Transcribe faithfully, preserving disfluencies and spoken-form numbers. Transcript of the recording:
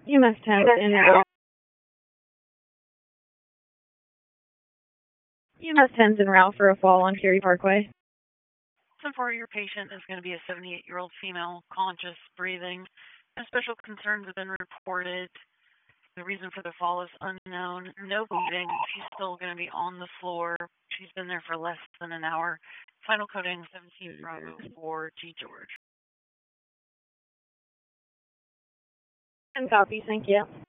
You must have in route. You must tens en route for a fall on Cary Parkway. So for your patient is going to be a seventy-eight-year-old female, conscious, breathing. No special concerns have been reported. The reason for the fall is unknown. No bleeding. She's still going to be on the floor. She's been there for less than an hour. Final coding seventeen Bravo for G George. And copy, thank you.